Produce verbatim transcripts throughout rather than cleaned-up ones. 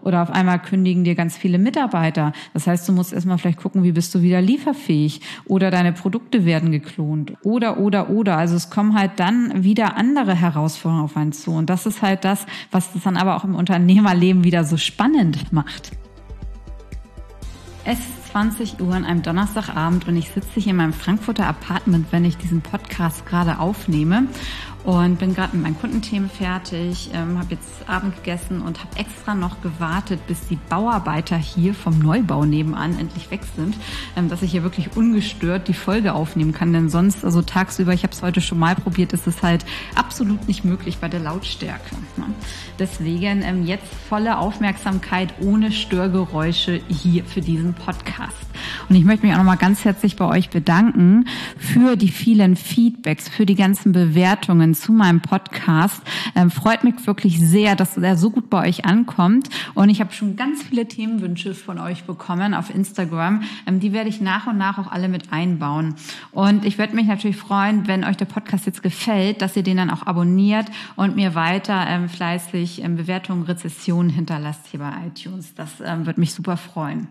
oder auf einmal kündigen dir ganz viele Mitarbeiter. Das heißt, du musst erstmal vielleicht gucken, wie bist du wieder lieferfähig oder deine Produkte werden geklont oder, oder, oder. Also es kommen halt dann wieder andere Herausforderungen auf einen zu. Und das ist halt das, was das dann aber auch im Unternehmerleben wieder so spannend macht. Es ist zwanzig Uhr an einem Donnerstagabend und ich sitze hier in meinem Frankfurter Apartment, wenn ich diesen Podcast gerade aufnehme. Und bin gerade mit meinen Kundenthemen fertig, ähm, habe jetzt Abend gegessen und habe extra noch gewartet, bis die Bauarbeiter hier vom Neubau nebenan endlich weg sind, ähm, dass ich hier wirklich ungestört die Folge aufnehmen kann. Denn sonst, also tagsüber, ich habe es heute schon mal probiert, ist es halt absolut nicht möglich bei der Lautstärke. Ne? Deswegen ähm, jetzt volle Aufmerksamkeit ohne Störgeräusche hier für diesen Podcast. Und ich möchte mich auch nochmal ganz herzlich bei euch bedanken für die vielen Feedbacks, für die ganzen Bewertungen zu meinem Podcast. Ähm, freut mich wirklich sehr, dass er so gut bei euch ankommt. Und ich habe schon ganz viele Themenwünsche von euch bekommen auf Instagram. Ähm, die werde ich nach und nach auch alle mit einbauen. Und ich würde mich natürlich freuen, wenn euch der Podcast jetzt gefällt, dass ihr den dann auch abonniert und mir weiter ähm, fleißig ähm, Bewertungen, Rezessionen hinterlasst hier bei iTunes. Das ähm, würde mich super freuen.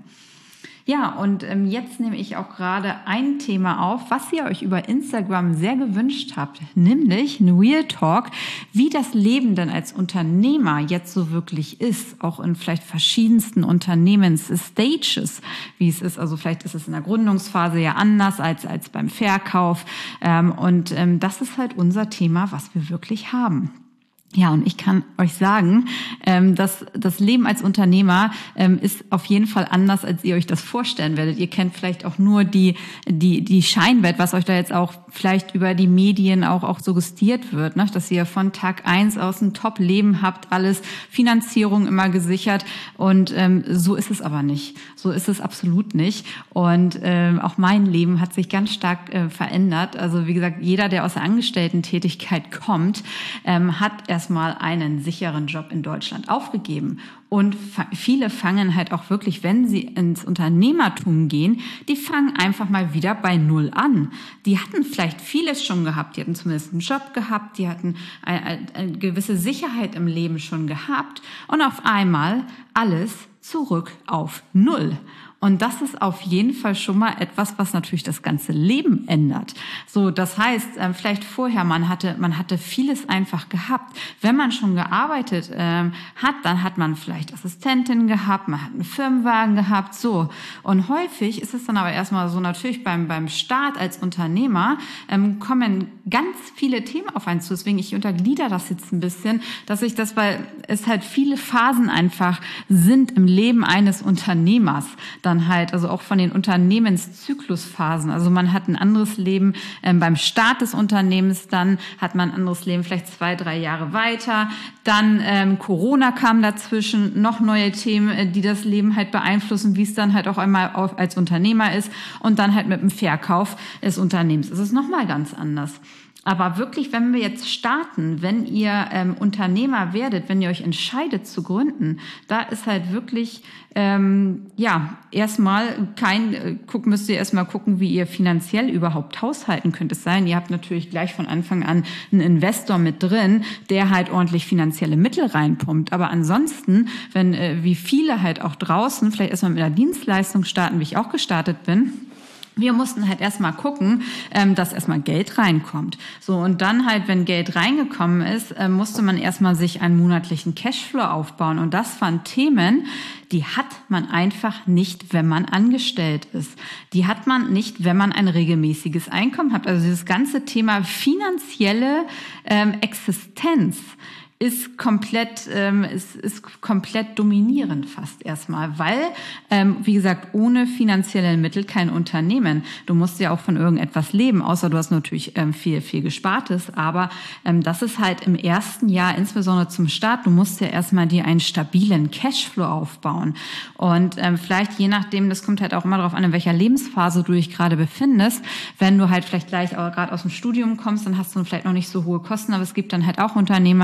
Ja, und ähm, jetzt nehme ich auch gerade ein Thema auf, was ihr euch über Instagram sehr gewünscht habt, nämlich ein Real Talk, wie das Leben denn als Unternehmer jetzt so wirklich ist, auch in vielleicht verschiedensten Unternehmensstages, wie es ist. Also vielleicht ist es in der Gründungsphase ja anders als als beim Verkauf. Ähm, und ähm, das ist halt unser Thema, was wir wirklich haben. Ja, und ich kann euch sagen, ähm, dass das Leben als Unternehmer ähm, ist auf jeden Fall anders, als ihr euch das vorstellen werdet. Ihr kennt vielleicht auch nur die die die Scheinwelt, was euch da jetzt auch vielleicht über die Medien auch auch suggestiert wird, ne? Dass ihr von Tag eins aus ein Top-Leben habt, alles Finanzierung immer gesichert. Und ähm, so ist es aber nicht. So ist es absolut nicht. Und ähm, auch mein Leben hat sich ganz stark äh, verändert. Also wie gesagt, jeder, der aus der Angestellten-Tätigkeit kommt, ähm, hat erst mal einen sicheren Job in Deutschland aufgegeben. Und fa- viele fangen halt auch wirklich, wenn sie ins Unternehmertum gehen, die fangen einfach mal wieder bei Null an. Die hatten vielleicht vieles schon gehabt, die hatten zumindest einen Job gehabt, die hatten eine, eine, eine gewisse Sicherheit im Leben schon gehabt und auf einmal alles zurück auf Null. Und das ist auf jeden Fall schon mal etwas, was natürlich das ganze Leben ändert. So, das heißt, vielleicht vorher, man hatte, man hatte vieles einfach gehabt. Wenn man schon gearbeitet ähm, hat, dann hat man vielleicht Assistentin gehabt, man hat einen Firmenwagen gehabt, so. Und häufig ist es dann aber erstmal so, natürlich beim, beim Start als Unternehmer ähm, kommen ganz viele Themen auf einen zu. Deswegen, ich unterglieder das jetzt ein bisschen, dass ich das, weil es halt viele Phasen einfach sind im Leben eines Unternehmers. Dann halt, also auch von den Unternehmenszyklusphasen. Also man hat ein anderes Leben ähm, beim Start des Unternehmens, dann hat man ein anderes Leben vielleicht zwei, drei Jahre weiter. Dann ähm, Corona kam dazwischen, noch neue Themen, äh, die das Leben halt beeinflussen, wie es dann halt auch einmal auf, als Unternehmer ist. Und dann halt mit dem Verkauf des Unternehmens. Es ist nochmal ganz anders. Aber wirklich, wenn wir jetzt starten, wenn ihr ähm, Unternehmer werdet, wenn ihr euch entscheidet zu gründen, da ist halt wirklich, ähm, ja, erstmal kein, äh, guck, müsst ihr erstmal gucken, wie ihr finanziell überhaupt haushalten könnt. Es sein, ihr habt natürlich gleich von Anfang an einen Investor mit drin, der halt ordentlich finanzielle Mittel reinpumpt. Aber ansonsten, wenn, äh, wie viele halt auch draußen, vielleicht erstmal mit einer Dienstleistung starten, wie ich auch gestartet bin, wir mussten halt erstmal gucken, ähm, dass erstmal Geld reinkommt. So, und dann halt, wenn Geld reingekommen ist, äh, musste man erstmal sich einen monatlichen Cashflow aufbauen. Und das waren Themen, die hat man einfach nicht, wenn man angestellt ist. Die hat man nicht, wenn man ein regelmäßiges Einkommen hat. Also dieses ganze Thema finanzielle ähm, Existenz ist komplett ähm, ist, ist komplett dominierend fast erstmal, weil, ähm, wie gesagt, ohne finanzielle Mittel kein Unternehmen. Du musst ja auch von irgendetwas leben, außer du hast natürlich ähm, viel, viel Gespartes, aber ähm, das ist halt im ersten Jahr, insbesondere zum Start, du musst ja erstmal dir einen stabilen Cashflow aufbauen und ähm, vielleicht je nachdem, das kommt halt auch immer darauf an, in welcher Lebensphase du dich gerade befindest, wenn du halt vielleicht gleich auch gerade aus dem Studium kommst, dann hast du vielleicht noch nicht so hohe Kosten, aber es gibt dann halt auch Unternehmer, die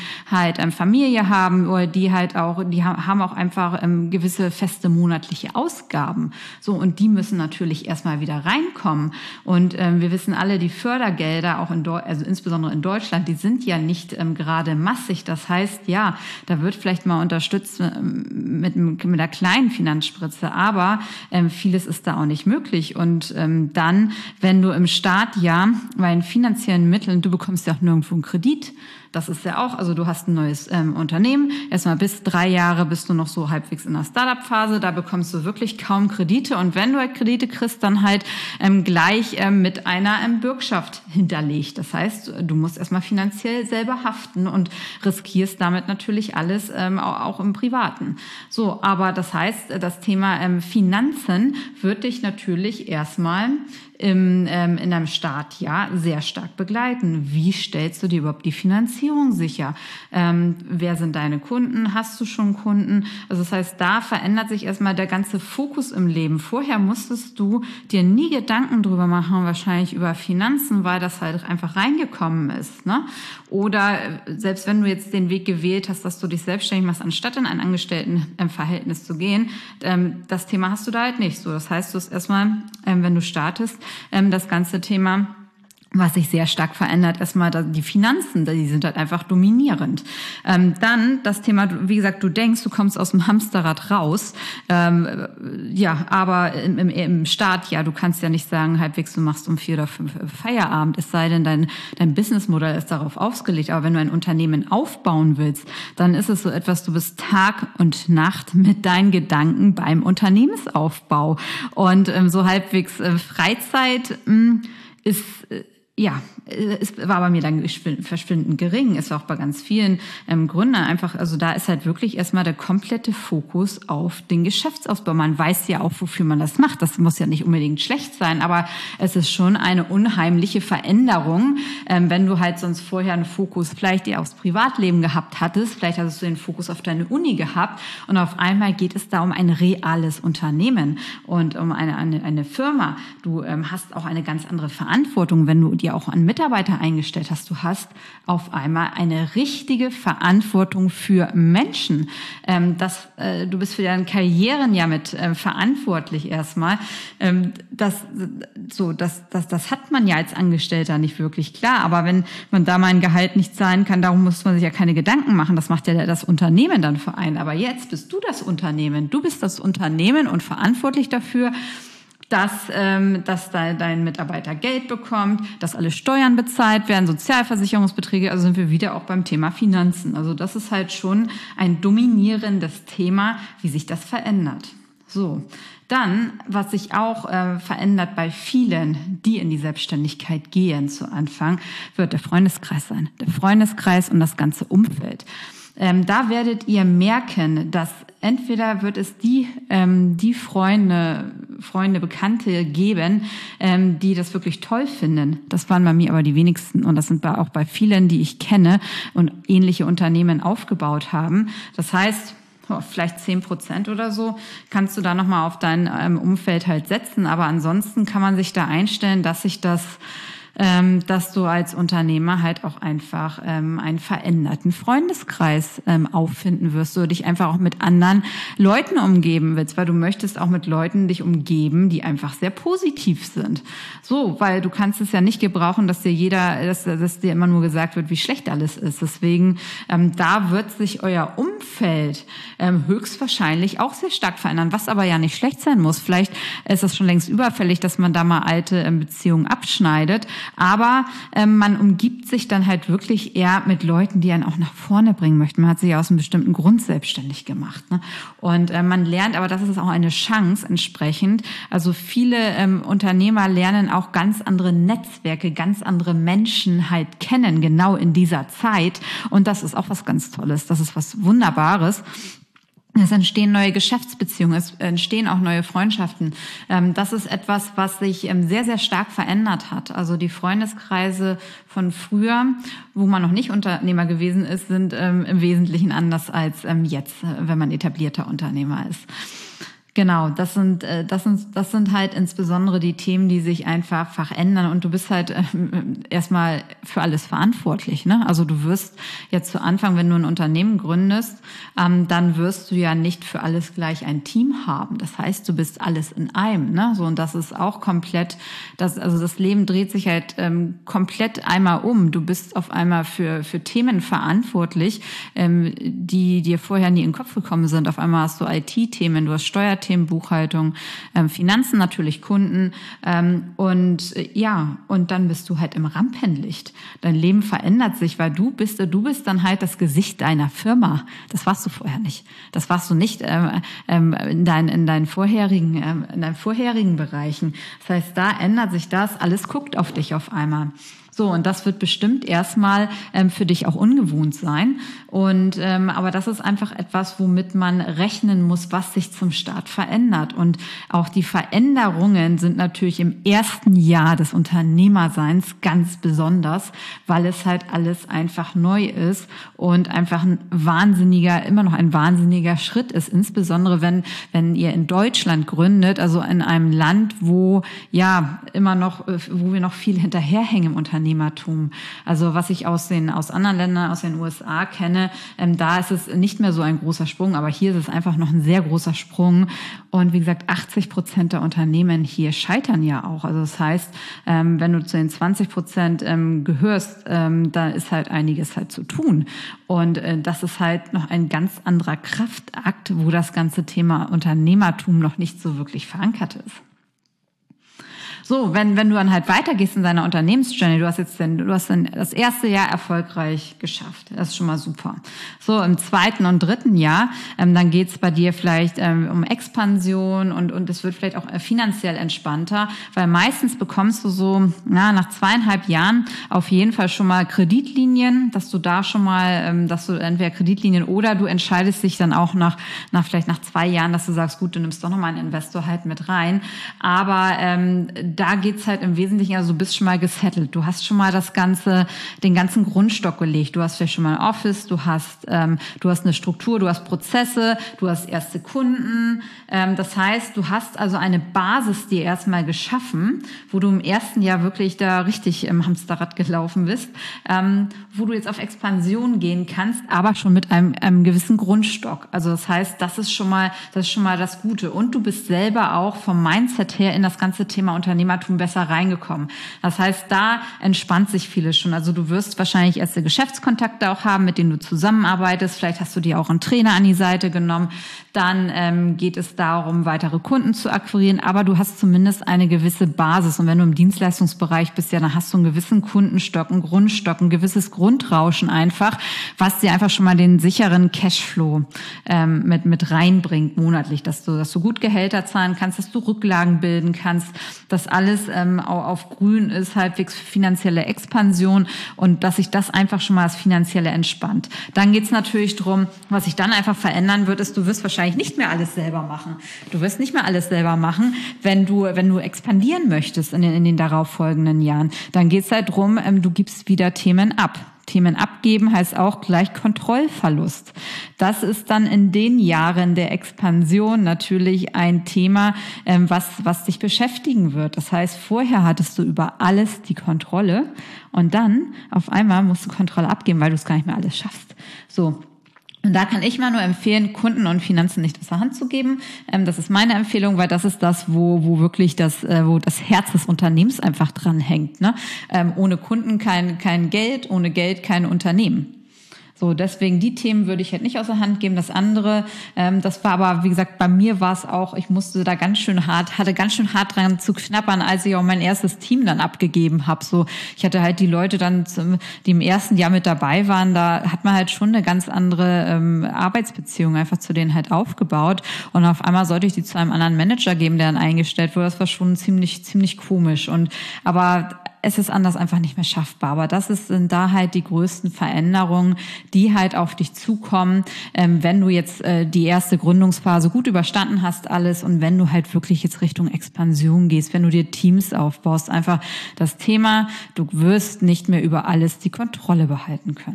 halt ähm, Familie haben oder die halt auch, die haben auch einfach ähm, gewisse feste monatliche Ausgaben. So, und die müssen natürlich erstmal wieder reinkommen. Und ähm, wir wissen alle, die Fördergelder auch in Deu- also insbesondere in Deutschland, die sind ja nicht ähm, gerade massig. Das heißt, ja, da wird vielleicht mal unterstützt ähm, mit, mit einer kleinen Finanzspritze, aber ähm, vieles ist da auch nicht möglich. Und ähm, dann, wenn du im Staat ja bei den finanziellen Mitteln, du bekommst ja auch nirgendwo einen Kredit. Das ist ja auch, also du hast ein neues ähm, Unternehmen, erstmal bis drei Jahre bist du noch so halbwegs in der Startup-Phase, da bekommst du wirklich kaum Kredite und wenn du halt Kredite kriegst, dann halt ähm, gleich ähm, mit einer ähm, Bürgschaft hinterlegt. Das heißt, du musst erstmal finanziell selber haften und riskierst damit natürlich alles ähm, auch, auch im Privaten. So, aber das heißt, das Thema ähm, Finanzen wird dich natürlich erstmal im, ähm, in einem Staat ja sehr stark begleiten. Wie stellst du dir überhaupt die Finanzierung sicher? Ähm, wer sind deine Kunden? Hast du schon Kunden? Also das heißt, da verändert sich erstmal der ganze Fokus im Leben. Vorher musstest du dir nie Gedanken drüber machen, wahrscheinlich über Finanzen, weil das halt einfach reingekommen ist, ne? Oder selbst wenn du jetzt den Weg gewählt hast, dass du dich selbstständig machst, anstatt in ein Angestelltenverhältnis zu gehen, ähm, das Thema hast du da halt nicht so. Das heißt, du hast erstmal, ähm, wenn du startest, ähm, das ganze Thema, was sich sehr stark verändert, erstmal die Finanzen, die sind halt einfach dominierend. Ähm, dann das Thema, wie gesagt, du denkst, du kommst aus dem Hamsterrad raus, ähm, ja, aber im, im, im Staat, ja, du kannst ja nicht sagen, halbwegs du machst um vier oder fünf Feierabend, es sei denn, dein, dein Businessmodell ist darauf ausgelegt, aber wenn du ein Unternehmen aufbauen willst, dann ist es so etwas, du bist Tag und Nacht mit deinen Gedanken beim Unternehmensaufbau und ähm, so halbwegs äh, Freizeit mh, ist äh, Ja, es war bei mir dann verschwindend gering. Ist auch bei ganz vielen ähm, Gründern einfach, also da ist halt wirklich erstmal der komplette Fokus auf den Geschäftsausbau. Man weiß ja auch, wofür man das macht. Das muss ja nicht unbedingt schlecht sein, aber es ist schon eine unheimliche Veränderung, ähm, wenn du halt sonst vorher einen Fokus vielleicht eher aufs Privatleben gehabt hattest. Vielleicht hattest du den Fokus auf deine Uni gehabt und auf einmal geht es da um ein reales Unternehmen und um eine, eine, eine Firma. Du ähm, hast auch eine ganz andere Verantwortung, wenn du dir auch an Mitarbeiter eingestellt hast. Du hast auf einmal eine richtige Verantwortung für Menschen. Ähm, das, äh, du bist für deine Karrieren ja mit äh, verantwortlich erstmal. Ähm, das, so, das, das, das hat man ja als Angestellter nicht wirklich, klar. Aber wenn man da mal ein Gehalt nicht zahlen kann, darum muss man sich ja keine Gedanken machen. Das macht ja das Unternehmen dann für einen. Aber jetzt bist du das Unternehmen. Du bist das Unternehmen und verantwortlich dafür, dass, ähm, dass dein, dein Mitarbeiter Geld bekommt, dass alle Steuern bezahlt werden, Sozialversicherungsbeträge, also sind wir wieder auch beim Thema Finanzen. Also das ist halt schon ein dominierendes Thema, wie sich das verändert. So, dann, was sich auch äh, verändert bei vielen, die in die Selbstständigkeit gehen zu Anfang, wird der Freundeskreis sein. Der Freundeskreis und das ganze Umfeld. Ähm, da werdet ihr merken, dass entweder wird es die ähm, die Freunde, Freunde, Bekannte geben, ähm, die das wirklich toll finden. Das waren bei mir aber die wenigsten und das sind bei, auch bei vielen, die ich kenne und ähnliche Unternehmen aufgebaut haben. Das heißt, oh, vielleicht zehn Prozent oder so kannst du da nochmal auf dein ähm, Umfeld halt setzen. Aber ansonsten kann man sich da einstellen, dass sich das Ähm, dass du als Unternehmer halt auch einfach ähm, einen veränderten Freundeskreis ähm, auffinden wirst, du dich einfach auch mit anderen Leuten umgeben willst, weil du möchtest auch mit Leuten dich umgeben, die einfach sehr positiv sind. So, weil du kannst es ja nicht gebrauchen, dass dir jeder, dass, dass dir immer nur gesagt wird, wie schlecht alles ist. Deswegen, ähm, da wird sich euer Umfeld ähm, höchstwahrscheinlich auch sehr stark verändern, was aber ja nicht schlecht sein muss. Vielleicht ist das schon längst überfällig, dass man da mal alte ähm, Beziehungen abschneidet. Aber ähm, man umgibt sich dann halt wirklich eher mit Leuten, die einen auch nach vorne bringen möchten. Man hat sich aus einem bestimmten Grund selbstständig gemacht, ne? Und äh, man lernt, aber das ist auch eine Chance entsprechend. Also viele ähm, Unternehmer lernen auch ganz andere Netzwerke, ganz andere Menschen halt kennen, genau in dieser Zeit. Und das ist auch was ganz Tolles. Das ist was Wunderbares. Es entstehen neue Geschäftsbeziehungen, es entstehen auch neue Freundschaften. Das ist etwas, was sich sehr, sehr stark verändert hat. Also die Freundeskreise von früher, wo man noch nicht Unternehmer gewesen ist, sind im Wesentlichen anders als jetzt, wenn man etablierter Unternehmer ist. Genau, das sind, äh, das sind, das sind halt insbesondere die Themen, die sich einfach verändern und du bist halt äh, erstmal für alles verantwortlich, ne? Also du wirst jetzt zu Anfang, wenn du ein Unternehmen gründest, ähm, dann wirst du ja nicht für alles gleich ein Team haben. Das heißt, du bist alles in einem, ne? So, und das ist auch komplett, das, also das Leben dreht sich halt ähm, komplett einmal um. Du bist auf einmal für, für Themen verantwortlich, ähm, die dir vorher nie in den Kopf gekommen sind. Auf einmal hast du I T-Themen, du hast Steuerthemen, Buchhaltung, ähm, Finanzen, natürlich Kunden ähm, und äh, ja, und dann bist du halt im Rampenlicht. Dein Leben verändert sich, weil du bist, du bist dann halt das Gesicht deiner Firma. Das warst du vorher nicht. Das warst du nicht ähm, ähm, in, dein, in deinen vorherigen, ähm, in deinen vorherigen Bereichen. Das heißt, da ändert sich das. Alles guckt auf dich auf einmal. So, und das wird bestimmt erstmal ähm, für dich auch ungewohnt sein. Und ähm, aber das ist einfach etwas, womit man rechnen muss, was sich zum Start verändert. Und auch die Veränderungen sind natürlich im ersten Jahr des Unternehmerseins ganz besonders, weil es halt alles einfach neu ist und einfach ein wahnsinniger, immer noch ein wahnsinniger Schritt ist. Insbesondere wenn wenn ihr in Deutschland gründet, also in einem Land, wo ja immer noch, wo wir noch viel hinterherhängen im Unternehmen. Unternehmertum. Also was ich aus den aus anderen Ländern, aus den U S A kenne, ähm, da ist es nicht mehr so ein großer Sprung, aber hier ist es einfach noch ein sehr großer Sprung. Und wie gesagt, achtzig Prozent der Unternehmen hier scheitern ja auch. Also das heißt, ähm, wenn du zu den zwanzig Prozent ähm, gehörst, ähm, da ist halt einiges halt zu tun. Und äh, das ist halt noch ein ganz anderer Kraftakt, wo das ganze Thema Unternehmertum noch nicht so wirklich verankert ist. So, wenn, wenn du dann halt weitergehst in deiner Unternehmensjourney, du hast jetzt den, du hast dann das erste Jahr erfolgreich geschafft. Das ist schon mal super. So, im zweiten und dritten Jahr, ähm, dann geht's bei dir vielleicht ähm, um Expansion und, und es wird vielleicht auch finanziell entspannter, weil meistens bekommst du so, na, nach zweieinhalb Jahren auf jeden Fall schon mal Kreditlinien, dass du da schon mal, ähm, dass du entweder Kreditlinien oder du entscheidest dich dann auch nach, nach vielleicht nach zwei Jahren, dass du sagst, gut, du nimmst doch nochmal einen Investor halt mit rein. Aber, ähm, da geht's halt im Wesentlichen, also du bist schon mal gesettelt. Du hast schon mal das ganze, den ganzen Grundstock gelegt. Du hast vielleicht schon mal ein Office, du hast, ähm, du hast eine Struktur, du hast Prozesse, du hast erste Kunden. Ähm, das heißt, du hast also eine Basis dir erstmal geschaffen, wo du im ersten Jahr wirklich da richtig im Hamsterrad gelaufen bist, ähm, wo du jetzt auf Expansion gehen kannst, aber schon mit einem, einem gewissen Grundstock. Also das heißt, das ist schon mal, das ist schon mal das Gute. Und du bist selber auch vom Mindset her in das ganze Thema Unternehmertum besser reingekommen. Das heißt, da entspannt sich vieles schon. Also du wirst wahrscheinlich erste Geschäftskontakte auch haben, mit denen du zusammenarbeitest. Vielleicht hast du dir auch einen Trainer an die Seite genommen. Dann ähm, geht es darum, weitere Kunden zu akquirieren. Aber du hast zumindest eine gewisse Basis. Und wenn du im Dienstleistungsbereich bist, ja, dann hast du einen gewissen Kundenstock, einen Grundstock, ein gewisses Grundrauschen einfach, was dir einfach schon mal den sicheren Cashflow ähm, mit mit reinbringt monatlich, dass du, dass du gut Gehälter zahlen kannst, dass du Rücklagen bilden kannst, dass alles ähm, auf grün ist, halbwegs finanzielle Expansion und dass sich das einfach schon mal das Finanzielle entspannt. Dann geht's natürlich drum, was sich dann einfach verändern wird, ist, du wirst wahrscheinlich nicht mehr alles selber machen. Du wirst nicht mehr alles selber machen, wenn du wenn du expandieren möchtest in den, in den darauffolgenden Jahren. Dann geht's halt drum, ähm, du gibst wieder Themen ab. Themen abgeben heißt auch gleich Kontrollverlust. Das ist dann in den Jahren der Expansion natürlich ein Thema, ähm, was, was dich beschäftigen wird. Das heißt, vorher hattest du über alles die Kontrolle und dann auf einmal musst du Kontrolle abgeben, weil du es gar nicht mehr alles schaffst. So. Und da kann ich mal nur empfehlen, Kunden und Finanzen nicht aus der Hand zu geben. Ähm, das ist meine Empfehlung, weil das ist das, wo wo wirklich das äh, wo das Herz des Unternehmens einfach dran hängt. Ne? Ähm, ohne Kunden kein kein Geld, ohne Geld kein Unternehmen. So, deswegen die Themen würde ich halt nicht aus der Hand geben. Das andere, ähm, das war aber, wie gesagt, bei mir war es auch, ich musste da ganz schön hart, hatte ganz schön hart dran zu knappern, als ich auch mein erstes Team dann abgegeben habe. So, ich hatte halt die Leute dann, zum, die im ersten Jahr mit dabei waren, da hat man halt schon eine ganz andere ähm, Arbeitsbeziehung einfach zu denen halt aufgebaut. Und auf einmal sollte ich die zu einem anderen Manager geben, der dann eingestellt wurde. Das war schon ziemlich, ziemlich komisch. Und aber es ist anders einfach nicht mehr schaffbar. Aber das ist, sind da halt die größten Veränderungen, die halt auf dich zukommen, ähm, wenn du jetzt äh, die erste Gründungsphase gut überstanden hast alles und wenn du halt wirklich jetzt Richtung Expansion gehst, wenn du dir Teams aufbaust, einfach das Thema, du wirst nicht mehr über alles die Kontrolle behalten können.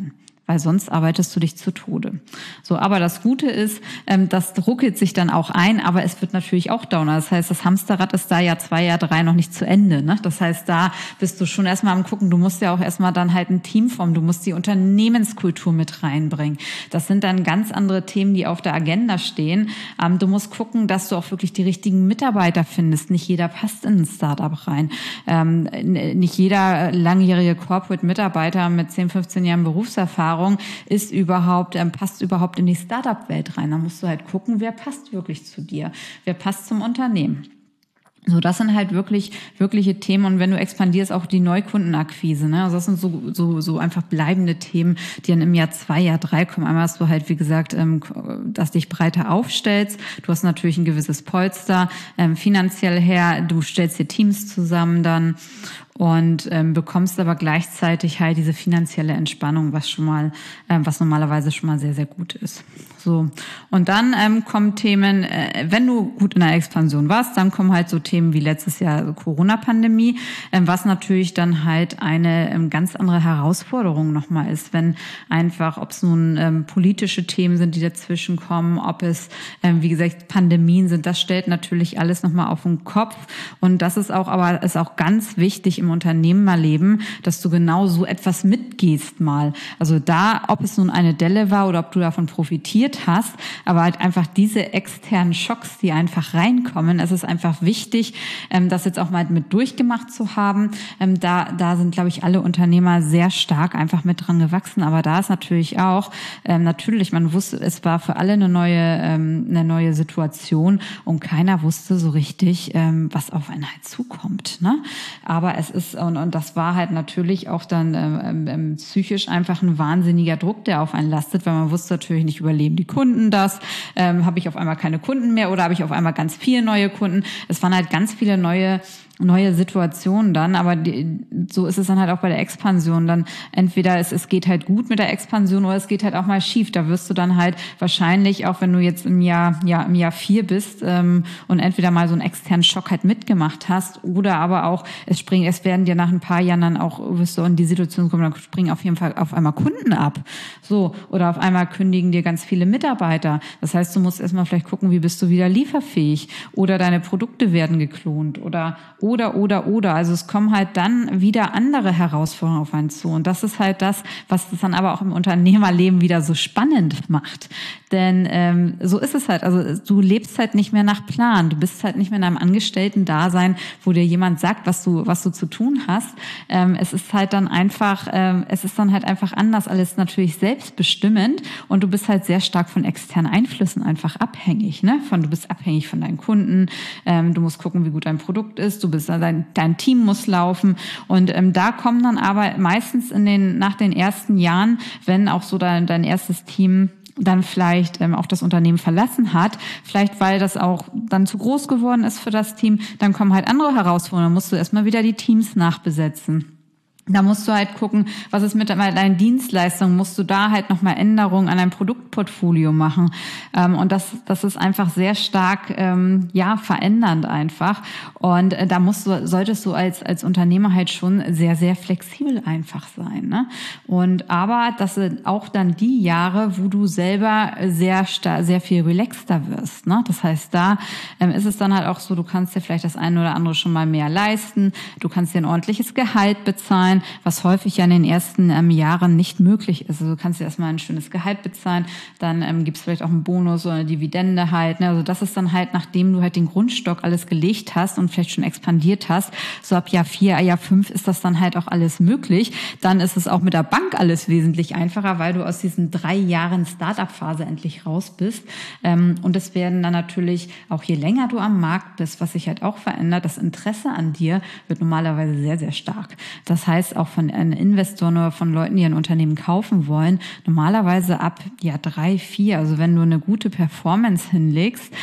weil sonst arbeitest du dich zu Tode. So, aber das Gute ist, ähm, das ruckelt sich dann auch ein, aber es wird natürlich auch downer. Das heißt, das Hamsterrad ist da ja zwei, Jahr drei noch nicht zu Ende. Ne? Das heißt, da bist du schon erstmal am Gucken. Du musst ja auch erstmal dann halt ein Team formen. Du musst die Unternehmenskultur mit reinbringen. Das sind dann ganz andere Themen, die auf der Agenda stehen. Ähm, du musst gucken, dass du auch wirklich die richtigen Mitarbeiter findest. Nicht jeder passt in ein Startup rein. Ähm, nicht jeder langjährige Corporate-Mitarbeiter mit zehn, fünfzehn Jahren Berufserfahrung ist überhaupt, ähm, passt überhaupt in die Startup-Welt rein. Da musst du halt gucken, wer passt wirklich zu dir, wer passt zum Unternehmen. So, das sind halt wirklich, wirkliche Themen. Und wenn du expandierst, auch die Neukundenakquise, ne? Also das sind so, so, so einfach bleibende Themen, die dann im Jahr zwei, Jahr drei kommen. Einmal hast du halt, wie gesagt, ähm, dass dich breiter aufstellst. Du hast natürlich ein gewisses Polster, ähm, finanziell her. Du stellst dir Teams zusammen dann und ähm, bekommst aber gleichzeitig halt diese finanzielle Entspannung, was schon mal, ähm, was normalerweise schon mal sehr, sehr gut ist. So, und dann ähm, kommen Themen, äh, wenn du gut in der Expansion warst, dann kommen halt so Themen wie letztes Jahr Corona-Pandemie, ähm, was natürlich dann halt eine ähm, ganz andere Herausforderung nochmal ist, wenn einfach, ob es nun ähm, politische Themen sind, die dazwischen kommen, ob es, ähm, wie gesagt, Pandemien sind, das stellt natürlich alles nochmal auf den Kopf. Und das ist auch, aber ist auch ganz wichtig im Unternehmerleben, dass du genau so etwas mitgehst mal. Also da, ob es nun eine Delle war oder ob du davon profitiert hast, aber halt einfach diese externen Schocks, die einfach reinkommen. Es ist einfach wichtig, das jetzt auch mal mit durchgemacht zu haben. Da, da sind, glaube ich, alle Unternehmer sehr stark einfach mit dran gewachsen. Aber da ist natürlich auch, natürlich, man wusste, es war für alle eine neue, eine neue Situation und keiner wusste so richtig, was auf einen halt zukommt. Ne? Aber es ist, und, und das war halt natürlich auch dann ähm, psychisch einfach ein wahnsinniger Druck, der auf einen lastet, weil man wusste natürlich nicht, überleben die Kunden das, ähm, habe ich auf einmal keine Kunden mehr oder habe ich auf einmal ganz viele neue Kunden. Es waren halt ganz viele neue neue Situationen dann, aber die, so ist es dann halt auch bei der Expansion. Dann entweder es, es geht halt gut mit der Expansion oder es geht halt auch mal schief. Da wirst du dann halt wahrscheinlich, auch wenn du jetzt im Jahr, ja, im Jahr vier bist ähm, und entweder mal so einen externen Schock halt mitgemacht hast oder aber auch, es springen, es werden dir nach ein paar Jahren dann auch, wirst du in die Situation kommen, dann springen auf jeden Fall auf einmal Kunden ab. So, oder auf einmal kündigen dir ganz viele Mitarbeiter. Das heißt, du musst erstmal vielleicht gucken, wie bist du wieder lieferfähig oder deine Produkte werden geklont oder Oder, oder, oder. Also es kommen halt dann wieder andere Herausforderungen auf einen zu. Und das ist halt das, was das dann aber auch im Unternehmerleben wieder so spannend macht. Denn ähm, so ist es halt. Also du lebst halt nicht mehr nach Plan. Du bist halt nicht mehr in einem Angestellten-Dasein, wo dir jemand sagt, was du was du zu tun hast. Ähm, es ist halt dann einfach, ähm, es ist dann halt einfach anders. Alles natürlich selbstbestimmend. Und du bist halt sehr stark von externen Einflüssen einfach abhängig. Ne? Von, du bist abhängig von deinen Kunden. Ähm, du musst gucken, wie gut dein Produkt ist. Du bist Dein, dein Team muss laufen und ähm, da kommen dann aber meistens in den nach den ersten Jahren, wenn auch so dein, dein erstes Team dann vielleicht ähm, auch das Unternehmen verlassen hat, vielleicht weil das auch dann zu groß geworden ist für das Team, dann kommen halt andere Herausforderungen, dann musst du erstmal wieder die Teams nachbesetzen. Da musst du halt gucken, was ist mit deinen Dienstleistungen, musst du da halt nochmal Änderungen an deinem Produktportfolio machen. Und das, das ist einfach sehr stark, ja, verändernd einfach. Und da musst du, solltest du als, als Unternehmer halt schon sehr, sehr flexibel einfach sein, ne? Und, aber das sind auch dann die Jahre, wo du selber sehr, sehr viel relaxter wirst, ne? Das heißt, da ist es dann halt auch so, du kannst dir vielleicht das eine oder andere schon mal mehr leisten. Du kannst dir ein ordentliches Gehalt bezahlen, was häufig ja in den ersten ähm, Jahren nicht möglich ist. Also du kannst dir erstmal ein schönes Gehalt bezahlen, dann ähm, gibt es vielleicht auch einen Bonus oder eine Dividende halt. Ne? Also das ist dann halt, nachdem du halt den Grundstock alles gelegt hast und vielleicht schon expandiert hast, so ab Jahr vier, Jahr fünf ist das dann halt auch alles möglich. Dann ist es auch mit der Bank alles wesentlich einfacher, weil du aus diesen drei Jahren Start-up-Phase endlich raus bist. Ähm, und es werden dann natürlich, auch je länger du am Markt bist, was sich halt auch verändert, das Interesse an dir wird normalerweise sehr, sehr stark. Das heißt, auch von Investoren oder von Leuten, die ein Unternehmen kaufen wollen, normalerweise ab ja drei, vier, also wenn du eine gute Performance hinlegst,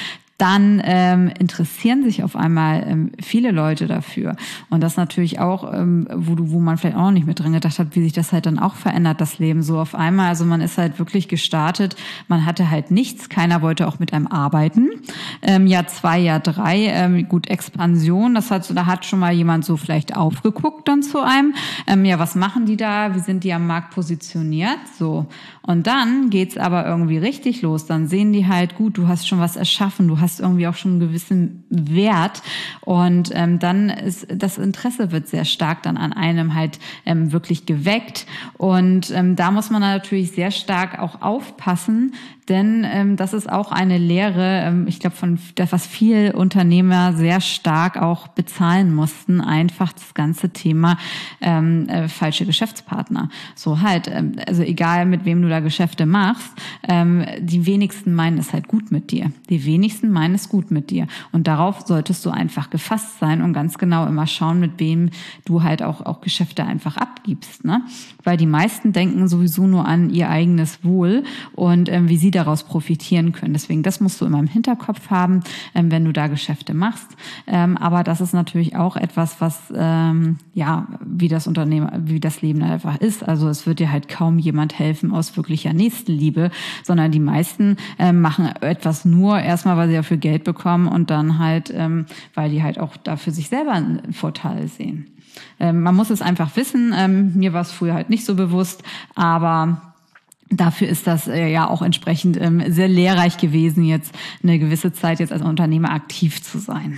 dann ähm, interessieren sich auf einmal ähm, viele Leute dafür. Und das natürlich auch, ähm, wo du, wo man vielleicht auch noch nicht mit dran gedacht hat, wie sich das halt dann auch verändert, das Leben so auf einmal. Also man ist halt wirklich gestartet, man hatte halt nichts, keiner wollte auch mit einem arbeiten. Ähm, Jahr zwei, Jahr drei, ähm, gut, Expansion, das hat, da hat schon mal jemand so vielleicht aufgeguckt dann zu einem. Ähm, ja, was machen die da? Wie sind die am Markt positioniert? So. Und dann geht's aber irgendwie richtig los. Dann sehen die halt, gut, du hast schon was erschaffen, du hast irgendwie auch schon einen gewissen Wert. Und ähm, dann ist das Interesse wird sehr stark dann an einem halt ähm, wirklich geweckt. Und ähm, da muss man natürlich sehr stark auch aufpassen, denn ähm, das ist auch eine Lehre, ähm, ich glaube, von das, was viele Unternehmer sehr stark auch bezahlen mussten, einfach das ganze Thema ähm, äh, falsche Geschäftspartner. So halt, ähm, also egal mit wem du da Geschäfte machst, ähm, die wenigsten meinen es halt gut mit dir. Die wenigsten meinen es gut mit dir. Und darauf solltest du einfach gefasst sein und ganz genau immer schauen, mit wem du halt auch, auch Geschäfte einfach abgibst, ne? Weil die meisten denken sowieso nur an ihr eigenes Wohl und ähm, wie sie daraus profitieren können. Deswegen, das musst du immer im Hinterkopf haben, ähm, wenn du da Geschäfte machst. Ähm, aber das ist natürlich auch etwas, was, ähm, ja, wie das Unternehmen, wie das Leben einfach ist. Also es wird dir halt kaum jemand helfen aus wirklicher Nächstenliebe, sondern die meisten ähm, machen etwas nur erstmal, weil sie dafür Geld bekommen und dann halt, ähm, weil die halt auch dafür sich selber einen Vorteil sehen. Ähm, man muss es einfach wissen. Ähm, mir war es früher halt nicht so bewusst, aber dafür ist das äh, ja auch entsprechend ähm, sehr lehrreich gewesen, jetzt eine gewisse Zeit jetzt als Unternehmer aktiv zu sein.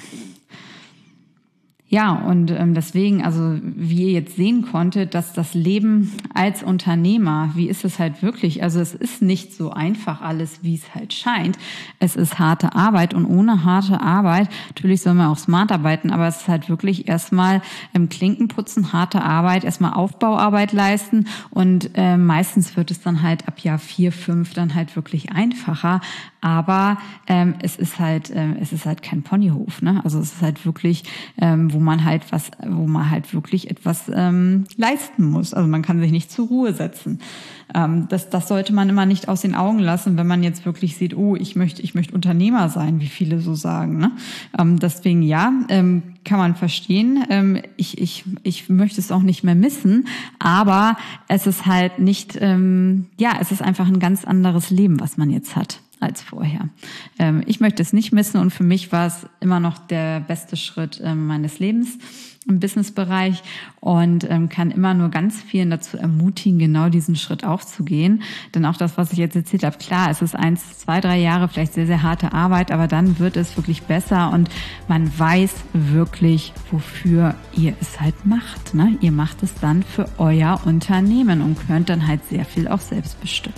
Ja, und ähm, deswegen, also wie ihr jetzt sehen konntet, dass das Leben als Unternehmer, wie ist es halt wirklich? Also es ist nicht so einfach alles, wie es halt scheint. Es ist harte Arbeit und ohne harte Arbeit, natürlich soll man auch smart arbeiten, aber es ist halt wirklich erstmal im Klinkenputzen, harte Arbeit, erstmal Aufbauarbeit leisten und äh, meistens wird es dann halt ab Jahr vier, fünf dann halt wirklich einfacher. Aber ähm, es ist halt, ähm, es ist halt kein Ponyhof, ne? Also es ist halt wirklich, ähm, wo man halt was, wo man halt wirklich etwas ähm, leisten muss. Also man kann sich nicht zur Ruhe setzen. Ähm, das, das sollte man immer nicht aus den Augen lassen, wenn man jetzt wirklich sieht, oh, ich möchte, ich möchte Unternehmer sein, wie viele so sagen, ne? Ähm, deswegen ja, ähm, kann man verstehen. Ähm, ich, ich, ich möchte es auch nicht mehr missen, aber es ist halt nicht, ähm, ja, es ist einfach ein ganz anderes Leben, was man jetzt hat als vorher. Ähm, ich möchte es nicht missen und für mich war es immer noch der beste Schritt ähm, meines Lebens im Businessbereich und ähm, kann immer nur ganz vielen dazu ermutigen, genau diesen Schritt auch zu gehen. Denn auch das, was ich jetzt erzählt habe, klar, es ist eins, zwei, drei Jahre vielleicht sehr, sehr harte Arbeit, aber dann wird es wirklich besser und man weiß wirklich, wofür ihr es halt macht, ne? Ihr macht es dann für euer Unternehmen und könnt dann halt sehr viel auch selbst bestimmen.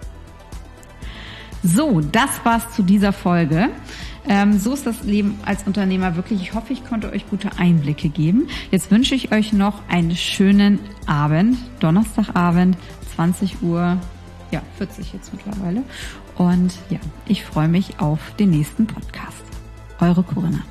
So, das war's zu dieser Folge. Ähm, so ist das Leben als Unternehmer wirklich. Ich hoffe, ich konnte euch gute Einblicke geben. Jetzt wünsche ich euch noch einen schönen Abend, Donnerstagabend, zwanzig Uhr, ja, vierzig jetzt mittlerweile. Und ja, ich freue mich auf den nächsten Podcast. Eure Corinna.